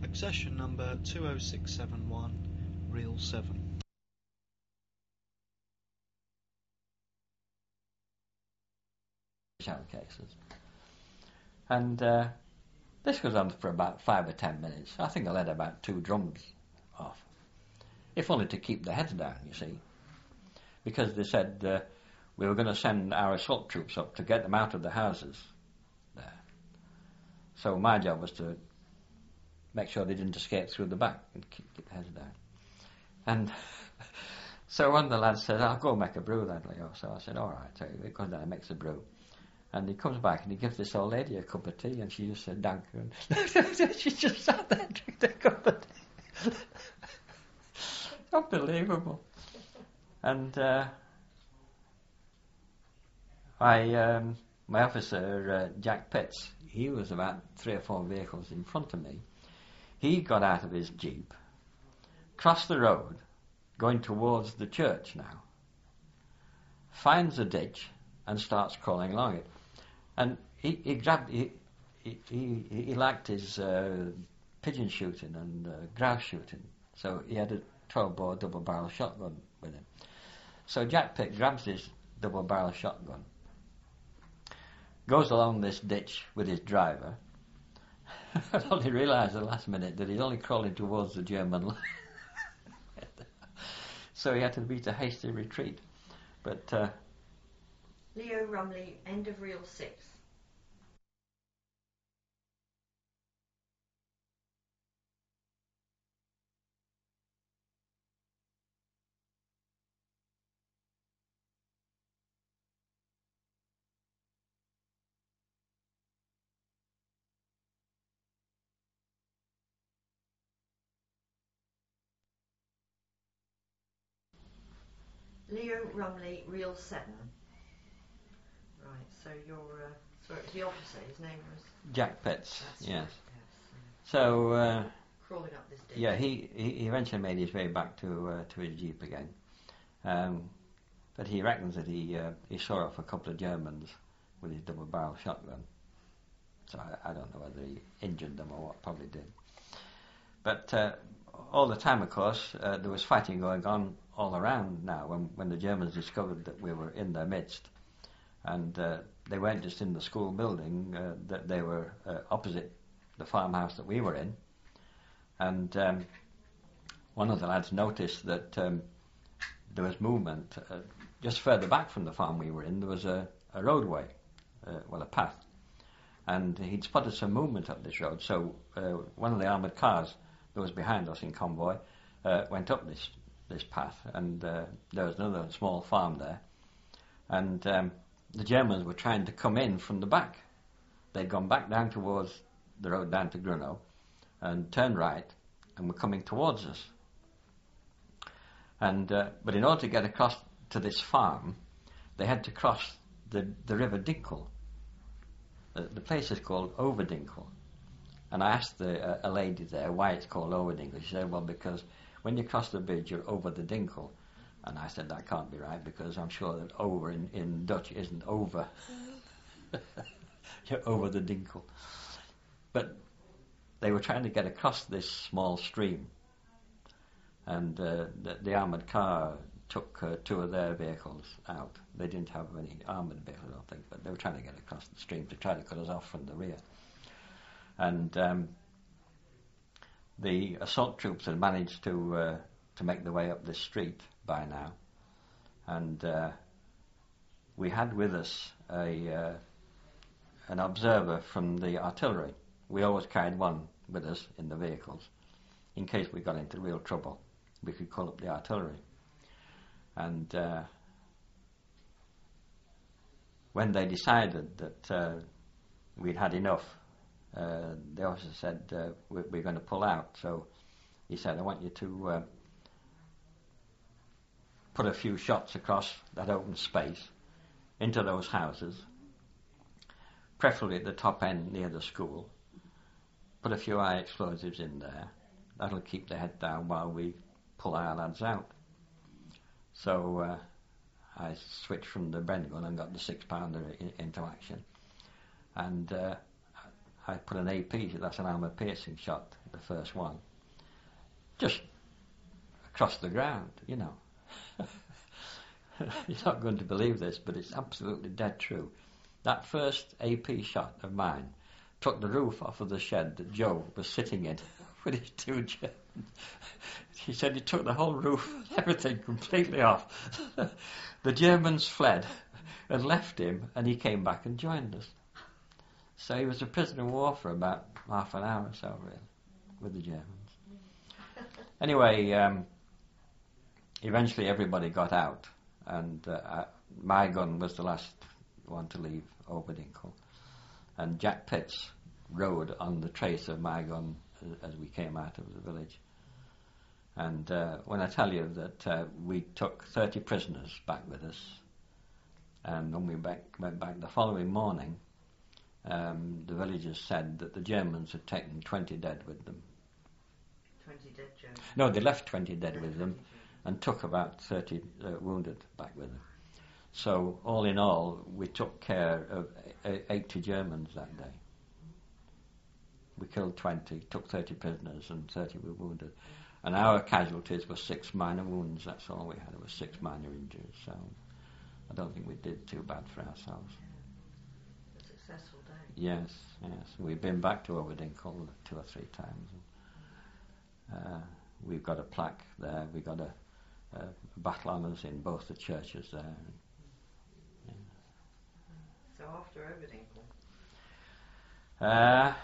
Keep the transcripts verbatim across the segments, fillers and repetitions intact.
Accession number two oh six seven one, reel seven. Shower cases. And uh, this goes on for about five or ten minutes. I think I let about two drums off. If only to keep the heads down, you see. Because they said uh, we were going to send our assault troops up to get them out of the houses there. So my job was to make sure they didn't escape through the back and keep, keep the heads down. And so one of the lads said, I'll go make a brew then, Leo. So I said, all right. So he goes down and makes a brew. And he comes back and he gives this old lady a cup of tea, and she just said, "Danke." And she just sat there and drank the cup of tea. Unbelievable. And uh, I, um, my officer, uh, Jack Pitts, he was about three or four vehicles in front of me. He got out of his jeep, crossed the road, going towards the church now, finds a ditch and starts crawling along it. And he, he grabbed, he, he, he, he liked his uh, pigeon shooting and uh, grouse shooting, so he had a twelve bore double barrel shotgun with him. So Jack Pitt grabs his double barrel shotgun, goes along this ditch with his driver, and only realised at the last minute that he's only crawling towards the German line. So he had to beat a hasty retreat. But uh, Leo Rumley, end of reel six. Leo Rumley, reel seven. Right, so your, uh, so it was the officer, his name was? Jack Pitts, That's yes. Right, yes. So, uh, crawling up this ditch. yeah, he, he eventually made his way back to uh, to his jeep again. Um, but he reckons that he uh, he saw off a couple of Germans with his double barrel shotgun. So I, I don't know whether he injured them or what, probably did. But uh, all the time, of course, uh, there was fighting going on all around now when, when the Germans discovered that we were in their midst. And uh, they weren't just in the school building, uh, that they were uh, opposite the farmhouse that we were in. And um, one of the lads noticed that um, there was movement uh, just further back from the farm we were in. There was a, a roadway, uh, well, a path. And he'd spotted some movement up this road. So uh, one of the armoured cars that was behind us in convoy uh, went up this this path, and uh, there was another small farm there. And um, the Germans were trying to come in from the back. They'd gone back down towards the road down to Grunow and turned right and were coming towards us. And uh, but in order to get across to this farm, they had to cross the, the River Dinkel. The, the place is called Overdinkel. And I asked the, uh, a lady there why it's called Overdinkel. She said, well, because when you cross the bridge, you're over the Dinkel. And I said, that can't be right, because I'm sure that over in, in Dutch isn't over. You're over the Dinkel. But they were trying to get across this small stream. And uh, the, the armoured car took uh, two of their vehicles out. They didn't have any armoured vehicles, I don't think, but they were trying to get across the stream to try to cut us off from the rear. And um, the assault troops had managed to uh, to make their way up this street by now, and uh, we had with us a uh, an observer from the artillery. We always carried one with us in the vehicles, in case we got into real trouble. We could call up the artillery. And uh, when they decided that uh, we'd had enough, Uh, the officer said, uh, we're, we're going to pull out. So he said, I want you to uh, put a few shots across that open space into those houses, preferably at the top end near the school. Put a few high explosives in there. That'll keep the head down while we pull our lads out. So uh, I switched from the Bren gun and got the six pounder in, into action. And uh, I put an A P, that's an armour piercing shot, the the first one, just across the ground, you know. You're not going to believe this, but it's absolutely dead true. That first A P shot of mine took the roof off of the shed that Joe was sitting in with his two Germans. He said he took the whole roof, everything completely off. The Germans fled and left him, and he came back and joined us. So he was a prisoner of war for about half an hour or so, really, with the Germans. Anyway, um, eventually everybody got out, and uh, my gun was the last one to leave Oberdinkel. And Jack Pitts rode on the trace of my gun as we came out of the village. And uh, when I tell you that uh, we took thirty prisoners back with us, and when we back, went back the following morning, um, the villagers said that the Germans had taken twenty dead with them. twenty dead Germans? No, they left twenty dead with them and took about thirty uh, wounded back with them. So, all in all, we took care of eighty Germans that day. We killed twenty, took thirty prisoners, and thirty were wounded. And our casualties were six minor wounds. That's all we had. It was six minor injuries. So, I don't think we did too bad for ourselves. A successful day. Yes, yes. We've been back to Oberdinkel two or three times. Uh, we've got a plaque there. We've got a, a battle honours in both the churches there. Yeah. So after Oberdinkel? Uh,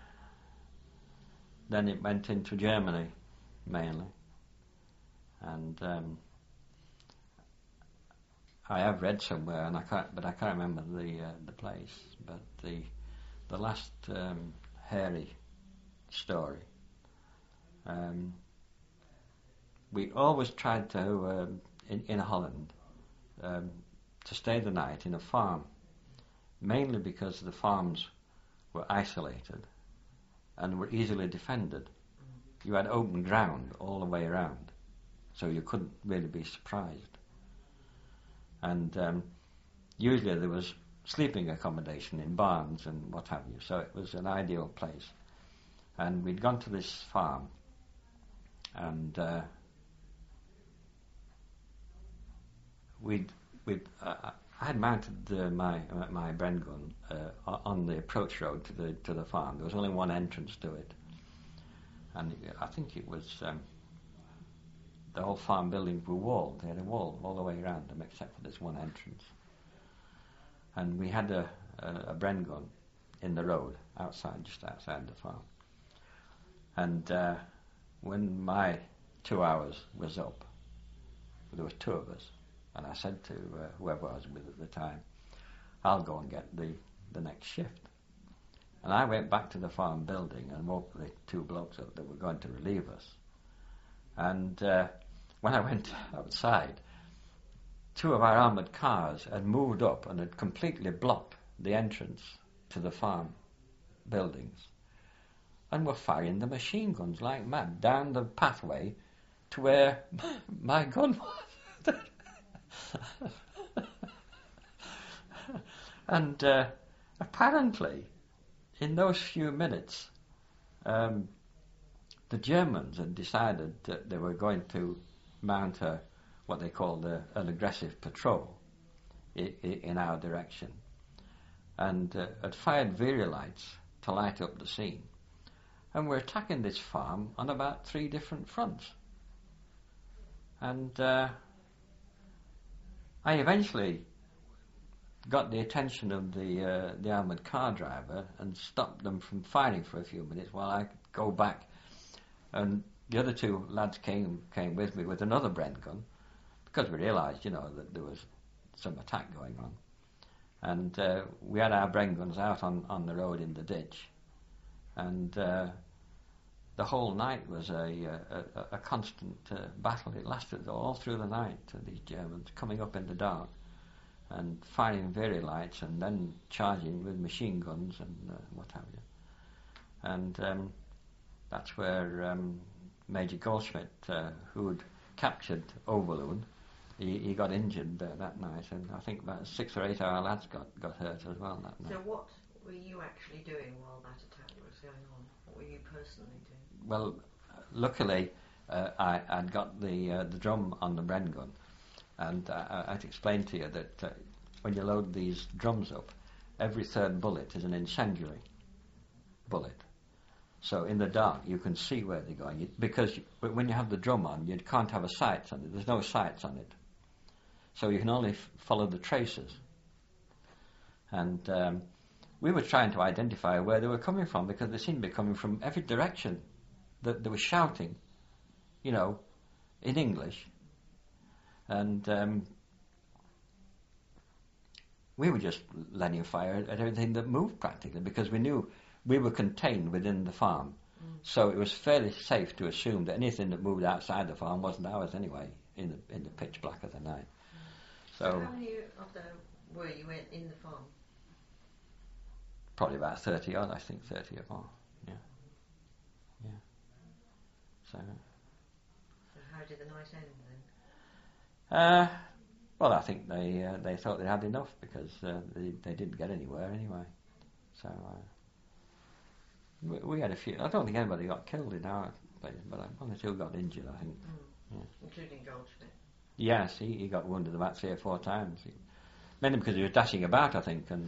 then it went into Germany, mainly. And um, I have read somewhere, and I can't, but I can't remember the uh, the place. But the the last um, hairy story. Um, we always tried to um, in in Holland um, to stay the night in a farm, mainly because the farms were isolated and were easily defended. You had open ground all the way around, so you couldn't really be surprised. And um, usually there was sleeping accommodation in barns and what have you, so it was an ideal place. And we'd gone to this farm, and uh, we'd, we'd uh, I had mounted uh, my uh, my Bren gun uh, on the approach road to the to the farm. There was only one entrance to it, and it, I think it was um, the whole farm buildings were walled. They had a wall all the way around them, except for this one entrance. And we had a, a, a Bren gun in the road outside, just outside the farm. And uh, when my two hours was up, there was two of us. And I said to uh, whoever I was with at the time, I'll go and get the, the next shift. And I went back to the farm building and woke the two blokes up that were going to relieve us. And uh, when I went outside, two of our armoured cars had moved up and had completely blocked the entrance to the farm buildings and were firing the machine guns like mad down the pathway to where my gun was. And uh, apparently, in those few minutes, um, the Germans had decided that they were going to mount a, what they called a, an aggressive patrol I, I, in our direction, and uh, had fired virilights to light up the scene. And we're attacking this farm on about three different fronts. And uh, I eventually got the attention of the uh, the armoured car driver and stopped them from firing for a few minutes while I could go back. And the other two lads came came with me with another Bren gun, because we realised, you know, that there was some attack going on. And uh, we had our Bren guns out on, on the road in the ditch. And uh, the whole night was a, a, a constant uh, battle. It lasted all through the night, uh, these Germans coming up in the dark and firing virilights and then charging with machine guns and uh, what have you. And um, that's where um, Major Goldschmidt, uh, who had captured Overloon, he, he got injured uh, that night, and I think about six or eight of our lads got, got hurt as well that night. So what were you actually doing while that attack was going on? What were you personally doing? Well, luckily, uh, I, I'd got the uh, the drum on the Bren gun, and uh, I'd explained to you that uh, when you load these drums up, every third bullet is an incendiary bullet. So in the dark, you can see where they're going. You, because you, when you have the drum on, you can't have a sight on it. There's no sights on it. So you can only f- follow the traces. And um, we were trying to identify where they were coming from, because they seemed to be coming from every direction. That they were shouting, you know, in English. And um, we were just letting fire at everything that moved practically, because we knew we were contained within the farm. Mm. So it was fairly safe to assume that anything that moved outside the farm wasn't ours anyway, in the in the pitch black of the night. Mm. So, so how many of them were you in, in the farm? Probably about thirty odd, I think, thirty or more. Yeah. Yeah. So, so how did the night end then? Uh, well, I think they uh, they thought they had enough, because uh, they they didn't get anywhere anyway. So uh, we, we had a few. I don't think anybody got killed in our place, but one or two got injured, I think. Mm. Yeah. Including Goldschmidt. Yes, he, he got wounded about three or four times. He, mainly because he was dashing about, I think, and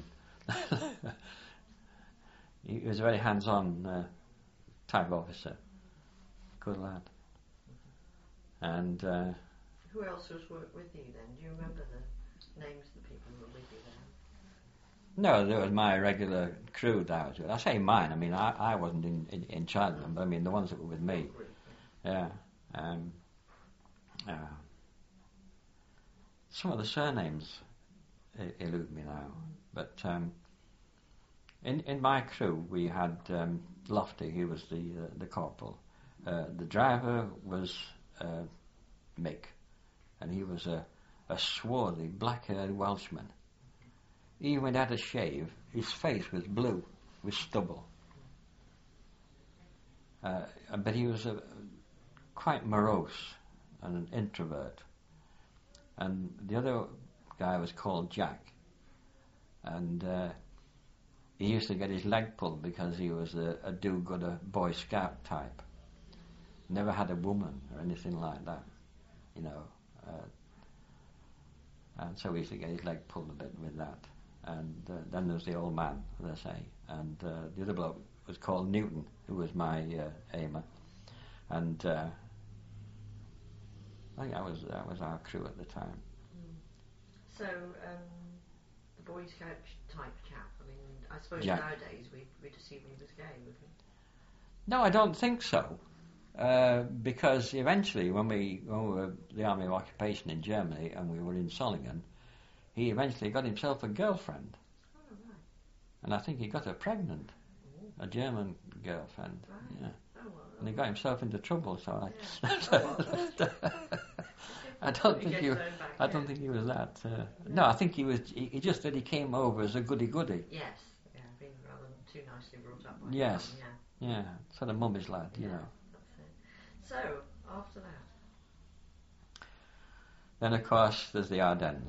he was a very hands-on uh, type officer. Good lad. And uh, who else was with you then? Do you remember the names of the people who were with you then? No, there was my regular crew that I was with. I say mine, I mean, I, I wasn't in, in, in charge of them, but I mean the ones that were with me. Yeah. Um, uh, some of the surnames elude me now, but um, in in my crew we had um, Lofty, who was the uh, the corporal. Uh, the driver was uh, Mick, and he was a, a swarthy, black-haired Welshman. Even when he had a shave, his face was blue with stubble. Uh, but he was a, quite morose and an introvert. And the other guy was called Jack. And uh, he used to get his leg pulled because he was a, a do-gooder Boy Scout type. Never had a woman or anything like that, you know. Uh, and so he used to get his leg pulled a bit with that. And uh, then there was the old man, as I say. And uh, the other bloke was called Newton, who was my uh, aimer. And uh, I think that was that was our crew at the time. Mm. So um, the Boy Scout type chap. I mean, I suppose yeah. nowadays we'd, we'd assume he was gay, would we? No, I don't think so. Uh, because eventually, when we when we were the Army of Occupation in Germany and we were in Solingen, he eventually got himself a girlfriend. Oh, right. And I think he got her pregnant, Ooh. a German girlfriend. Right. Yeah. Oh, well, And he got himself into trouble, so I, yeah. oh, well. I don't think he, back, I don't yeah. think he was that. Uh, no. no, I think he was. He, he just that he came over as a goody goody. Yes, yeah, being rather too nicely brought up. By Yes, him, yeah, yeah, sort of mummy's lad, you yeah, know. That's it. So after that, then of course there's the Ardennes,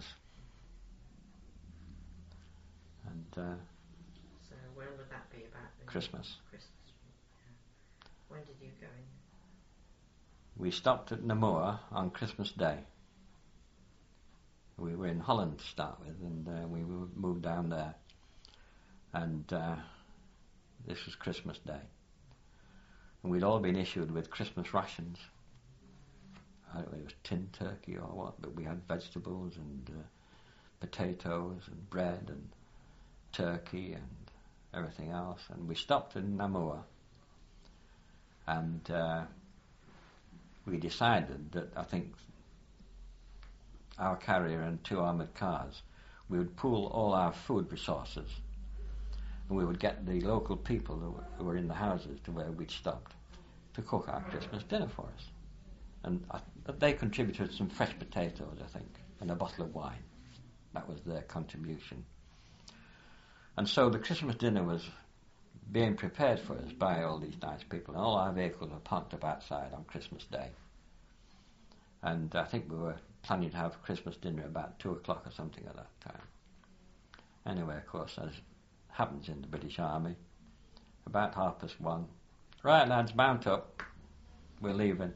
and uh, so when would that be about? The Christmas. Christmas. Yeah. When did you go in? We stopped at Namur on Christmas Day. We were in Holland to start with, and uh, we moved down there. And uh, this was Christmas Day. And we'd all been issued with Christmas rations. I don't know if it was tinned turkey or what, but we had vegetables and uh, potatoes and bread and turkey and everything else. And we stopped in Namur. And uh, we decided that I think our carrier and two armoured cars, we would pool all our food resources, and we would get the local people who were, who were in the houses to where we'd stopped to cook our Christmas dinner for us. And I, they contributed some fresh potatoes, I think, and a bottle of wine. That was their contribution. And so the Christmas dinner was being prepared for us by all these nice people, and all our vehicles were parked up outside on Christmas Day. And I think we were planning to have Christmas dinner about two o'clock or something at that time. Anyway, of course, as happens in the British Army. About half past one. Right, lads, mount up. We're leaving.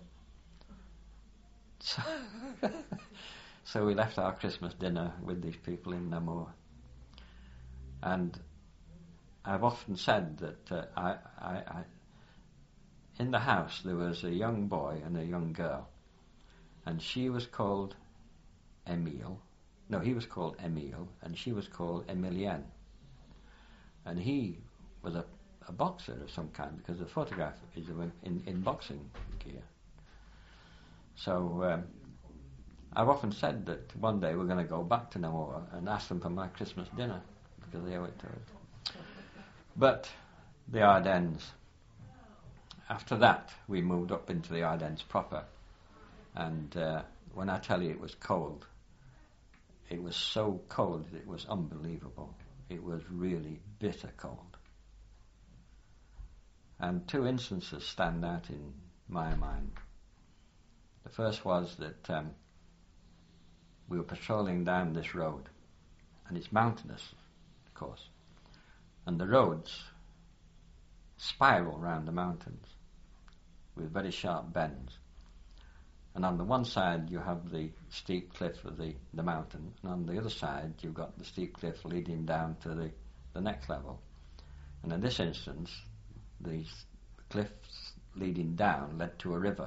So, so we left our Christmas dinner with these people in Namur. And I've often said that uh, I, I, I, in the house there was a young boy and a young girl, and she was called Emile. No, he was called Emile, and she was called Emilienne. And he was a, a boxer of some kind, because the photograph is in, in boxing gear. So um, I've often said that one day we're going to go back to Namur and ask them for my Christmas dinner, because they owe it to us. But the Ardennes. After that, we moved up into the Ardennes proper. And uh, when I tell you it was cold, it was so cold that it was unbelievable. It was really bitter cold. And two instances stand out in my mind. The first was that um, we were patrolling down this road, and it's mountainous, of course, and the roads spiral round the mountains with very sharp bends. And on the one side you have the steep cliff of the, the mountain, and on the other side you've got the steep cliff leading down to the, the next level. And in this instance, the cliffs leading down led to a river.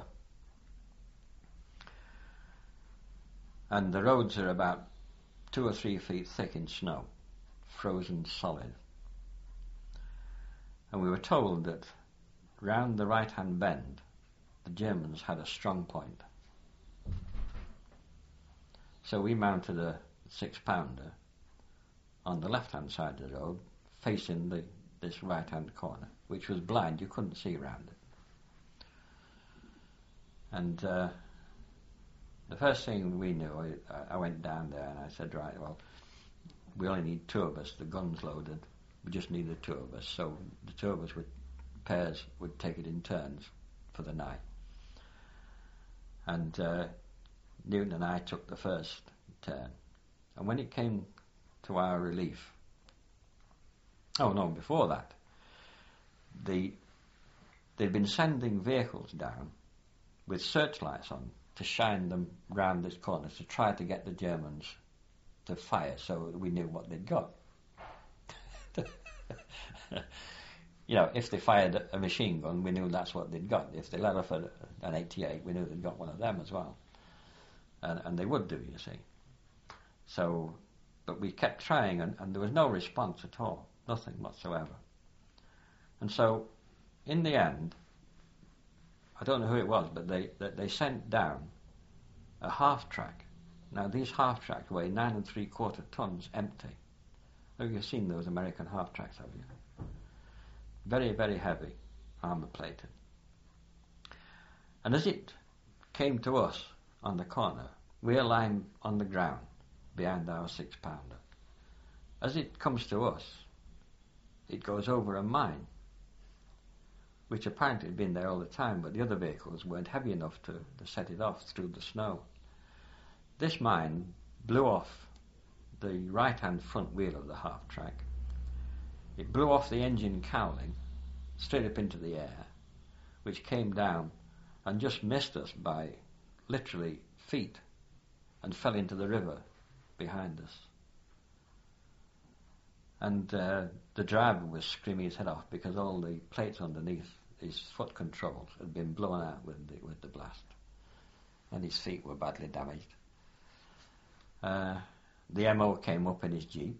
And the roads are about two or three feet thick in snow, frozen solid. And we were told that round the right-hand bend, the Germans had a strong point. So we mounted a six-pounder on the left-hand side of the road, facing the, this right-hand corner, which was blind. You couldn't see round it. And uh, the first thing we knew, I, I went down there and I said, right, well, we only need two of us. The gun's loaded. We just need the two of us. So the two of us would, pairs, would take it in turns for the night. And uh, Newton and I took the first turn. And when it came to our relief, oh no, before that, the they'd been sending vehicles down with searchlights on to shine them round this corner to try to get the Germans to fire, so we knew what they'd got. You know, if they fired a machine gun, we knew that's what they'd got. If they let off a, an eighty-eight, we knew they'd got one of them as well. And, and they would do, you see. So, but we kept trying, and, and there was no response at all, nothing whatsoever. And so, in the end, I don't know who it was, but they they, they sent down a half-track. Now, these half-tracks weigh nine and three-quarter tons empty. Have you seen those American half-tracks, have you? Very, very heavy, armour-plated. And as it came to us on the corner, we are lying on the ground behind our six-pounder. As it comes to us, it goes over a mine, which apparently had been there all the time, but the other vehicles weren't heavy enough to, to set it off through the snow. This mine blew off the right-hand front wheel of the half-track. It blew off the engine cowling straight up into the air, which came down and just missed us by literally feet and fell into the river behind us. And uh, the driver was screaming his head off because all the plates underneath his foot controls had been blown out with the, with the blast, and his feet were badly damaged. Uh, the M O came up in his jeep.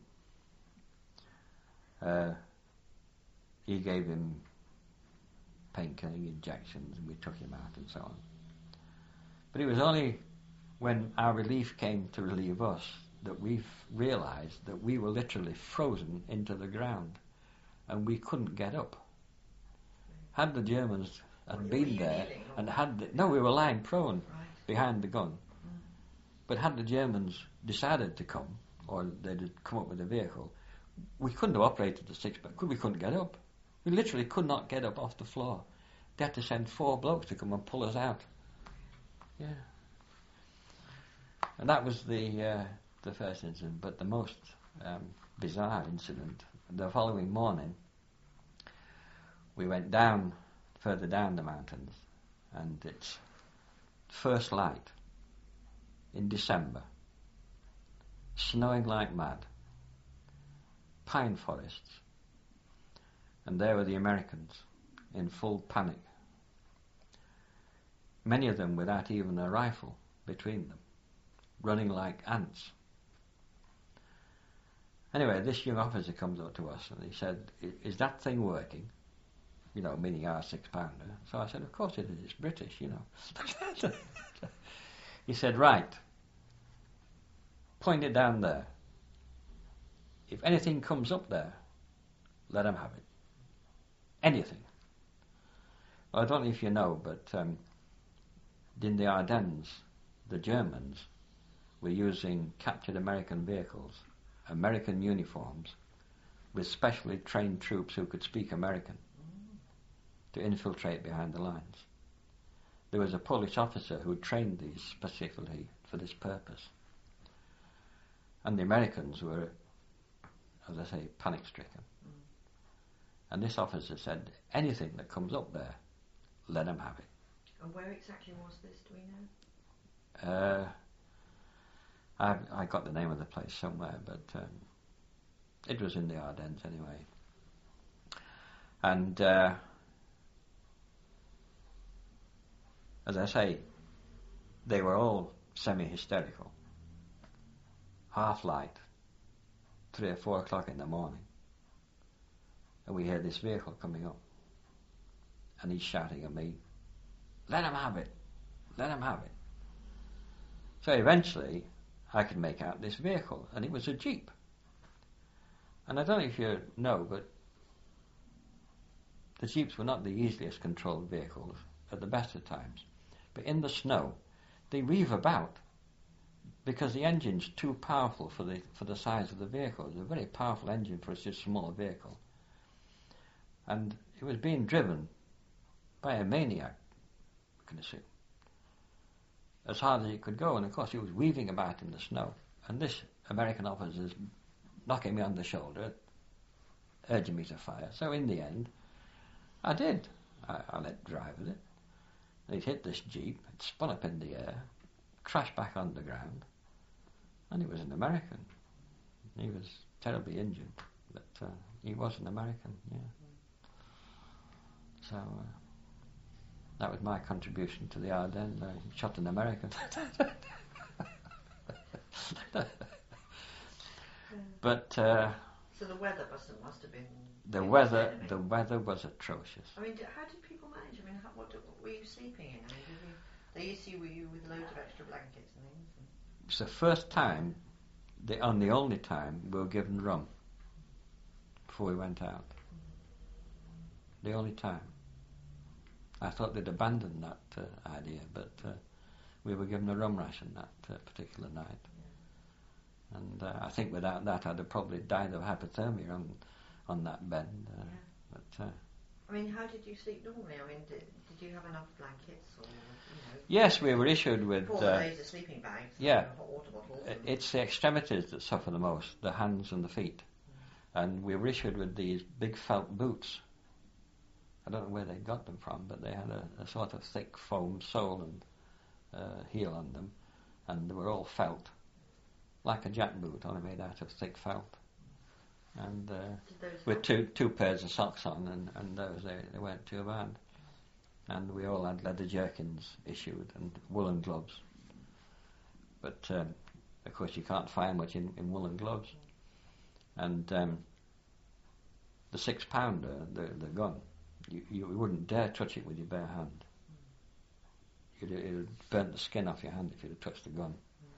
Uh, he gave him painkilling injections, and we took him out and so on. But it was only when our relief came to relieve us that we realised that we were literally frozen into the ground, and we couldn't get up. Had the Germans had been there, and had the, no, we were lying prone Right. behind the gun. Mm. But had the Germans decided to come, or they'd come up with a vehicle, we couldn't have operated the six, but we couldn't get up. We literally could not get up off the floor. They had to send four blokes to come and pull us out. Yeah. And that was the uh, the first incident, but the most um, bizarre incident the following morning, we went down, further down the mountains, and it's first light in December, snowing like mad, pine forests, and there were the Americans in full panic, many of them without even a rifle between them, running like ants. Anyway, this young officer comes up to us and he said, "Is that thing working?" You know, meaning our six pounder. So I said, "Of course it is, it's British, you know." He said, "Right, point it down there. If anything comes up there, let them have it. Anything." Well, I don't know if you know, but um, in the Ardennes, the Germans were using captured American vehicles, American uniforms, with specially trained troops who could speak American to infiltrate behind the lines. There was a Polish officer who trained these specifically for this purpose. And the Americans were, as I say, panic-stricken. Mm. And this officer said, anything that comes up there, let them have it. And where exactly was this, do we know? Uh, I I got the name of the place somewhere, but um, it was in the Ardennes anyway. And uh, as I say, they were all semi-hysterical. Half light, three or four o'clock in the morning, and we hear this vehicle coming up, and he's shouting at me, "Let him have it, let him have it." So eventually I could make out this vehicle, and it was a Jeep. And I don't know if you know, but the Jeeps were not the easiest controlled vehicles at the best of times. But in the snow, they weave about because the engine's too powerful for the for the size of the vehicle. It's a very powerful engine for such a small vehicle. And it was being driven by a maniac, you can assume, as hard as it could go. And of course, it was weaving about in the snow. And this American officer is knocking me on the shoulder, urging me to fire. So in the end, I did. I, I let drive with it. It hit this Jeep, it spun up in the air, crashed back on the ground, and he was an American. He was terribly injured, but uh, he was an American, yeah. So uh, that was my contribution to the Ardennes. I shot an American. But uh, so the weather must have, must have been the weather. The weather was atrocious. I mean, how did people manage? I mean, how, what, what were you sleeping in? I mean, did you, they used to were you with loads of extra blankets and things? And it's the first time, the and the only time we were given rum before we went out. The only time. I thought they'd abandoned that uh, idea, but uh, we were given a rum ration that uh, particular night. Yeah. And uh, I think without that I'd have probably died of hypothermia on on that bend. Uh, yeah. But uh, I mean, how did you sleep normally? I mean, did, did you have enough blankets, or you know? Yes, we were issued with. Four uh, days of sleeping bags. Yeah. Hot water bottles. It's the extremities that suffer the most, the hands and the feet, mm. and we were issued with these big felt boots. I don't know where they got them from, but they had a, a sort of thick foam sole and uh, heel on them, and they were all felt, like a jack boot, only made out of thick felt. And uh, with two two pairs of socks on, and, and those they, they weren't too bad. And we all had leather jerkins issued and woolen gloves. But um, of course you can't find much in, in woolen gloves. And um, the six pounder, the the gun, you, you wouldn't dare touch it with your bare hand. You'd, it would burn the skin off your hand if you'd have touched the gun.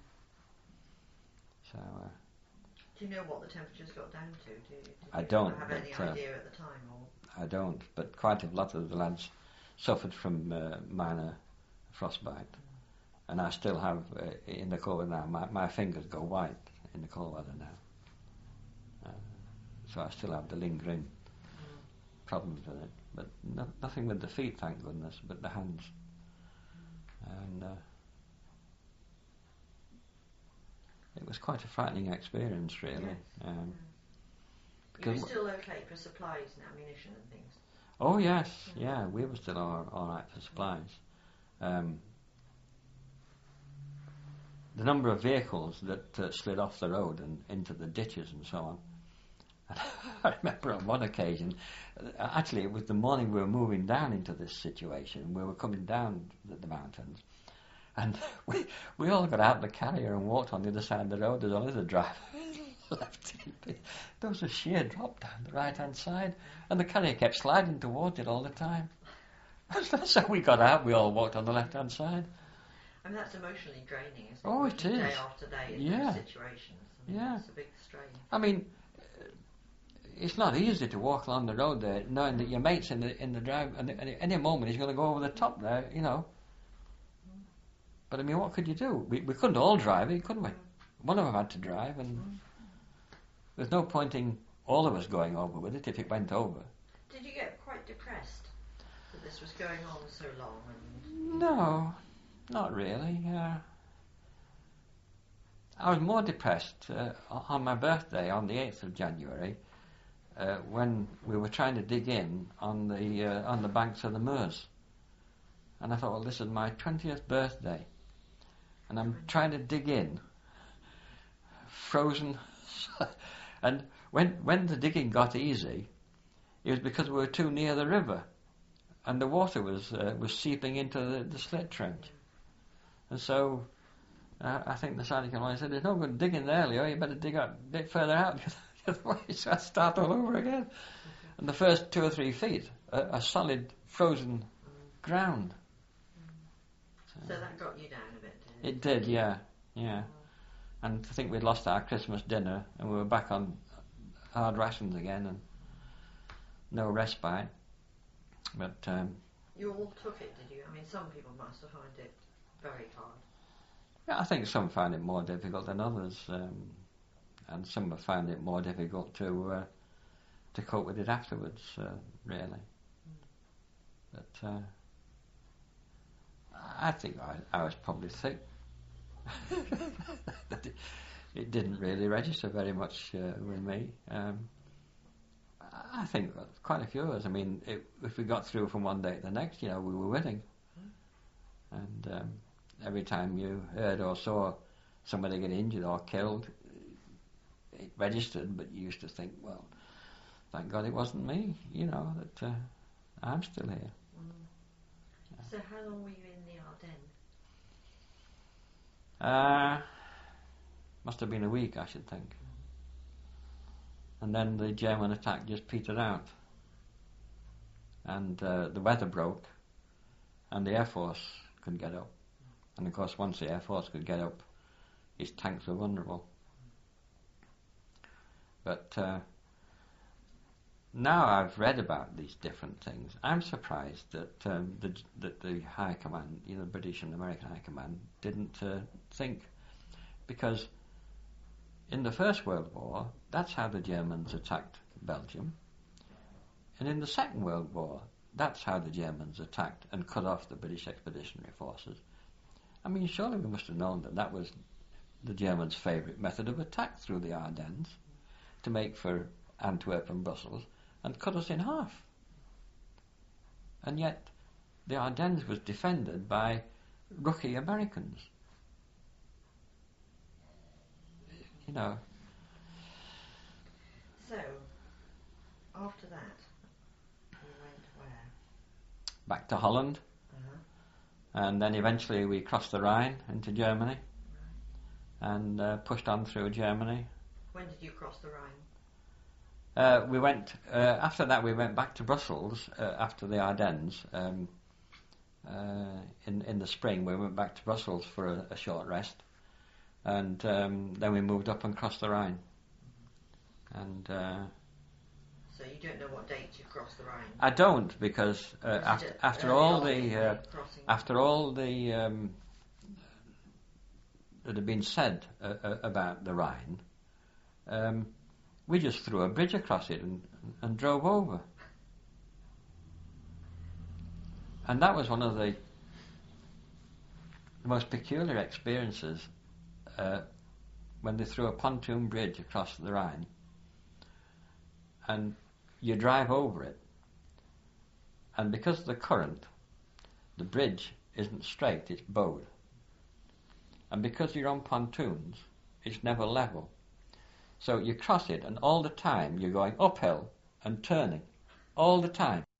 So. Uh, Do you know what the temperatures got down to? Do you, did I you don't. have but, any uh, idea at the time? Or? I don't, but quite a lot of the lads suffered from uh, minor frostbite, mm. and I still have uh, in the cold weather now. My, my fingers go white in the cold weather now, uh, so I still have the lingering mm. problems with it. But no, nothing with the feet, thank goodness, but the hands. Mm. And uh, it was quite a frightening experience, really. Yes. Um, You were still okay for supplies and ammunition and things? Oh yes, yeah, we were still all, all right for supplies. Um, the number of vehicles that uh, slid off the road and into the ditches and so on. And I remember on one occasion, uh, actually it was the morning we were moving down into this situation. We were coming down the, the mountains, and we we all got out of the carrier and walked on the other side of the road. There's only the driver left. There was a sheer drop down the right hand side, and the carrier kept sliding towards it all the time. That's how we got out. We all walked on the left hand side. I mean, that's emotionally draining, isn't it? Oh, it is. Day after day in Yeah. those situations. I mean, Yeah. It's a big strain. I mean, it's not easy to walk along the road there, knowing that your mate's in the in the drive, and at any moment he's going to go over the top there, you know. But I mean, what could you do? We we couldn't all drive it, couldn't we? One of them had to drive, and there's no point in all of us going over with it if it went over. Did you get quite depressed that this was going on so long? And No, not really. Uh, I was more depressed uh, on my birthday, on the eighth of January, uh, when we were trying to dig in on the uh, on the banks of the Meuse. And I thought, well, this is my twentieth birthday, and I'm trying to dig in, frozen. And when when the digging got easy, it was because we were too near the river, and the water was uh, was seeping into the, the slit trench. And so uh, I think the sergeant came along and said, "There's no good digging there, Leo. You better dig up a bit further out, otherwise I start all over again." And the first two or three feet, a, a solid frozen ground. so that got you down a bit, did it? It did, yeah, yeah. And I think we'd lost our Christmas dinner, and we were back on hard rations again, and no respite. But um, You all took it, did you? I mean, some people must have found it very hard. yeah, I think some found it more difficult than others, um, and some have found it more difficult to uh, to cope with it afterwards, uh, really. But uh, I think I, I was probably sick. it, it didn't really register very much uh, with me. Um, I think quite a few of us. I mean, it, if we got through from one day to the next, you know, we were winning. And um, every time you heard or saw somebody get injured or killed, it registered. But you used to think, well, thank God it wasn't me. You know that uh, I'm still here. Mm. So how long were you in the Ardennes? Uh, must have been a week, I should think. And then the German attack just petered out. And uh, the weather broke, and the Air Force couldn't get up. And of course, once the Air Force could get up, his tanks were vulnerable. But uh, now I've read about these different things, I'm surprised that um, the, that the High Command, you know, the British and American High Command, didn't uh, think. Because in the First World War, that's how the Germans attacked Belgium. And in the Second World War, that's how the Germans attacked and cut off the British Expeditionary Forces. I mean, surely we must have known that that was the Germans' favourite method of attack through the Ardennes, to make for Antwerp and Brussels and cut us in half. And yet the Ardennes was defended by rookie Americans. You know. So, after that, you went where? Back to Holland. Uh-huh. And then eventually we crossed the Rhine into Germany and uh, pushed on through Germany. When did you cross the Rhine? Uh, we went, uh, after that we went back to Brussels uh, after the Ardennes. Um, uh, in, in the spring we went back to Brussels for a, a short rest. And um, then we moved up and crossed the Rhine. And uh, so you don't know what date you crossed the Rhine? I don't, because uh, after it, after uh, all the the uh, after all the um, that had been said uh, uh, about the Rhine, um, we just threw a bridge across it and, and drove over. And that was one of the, the most peculiar experiences uh, when they threw a pontoon bridge across the Rhine. and you drive over it. And because of the current, the bridge isn't straight, it's bowed. And because you're on pontoons, it's never level. So you cross it, and all the time you're going uphill and turning, all the time.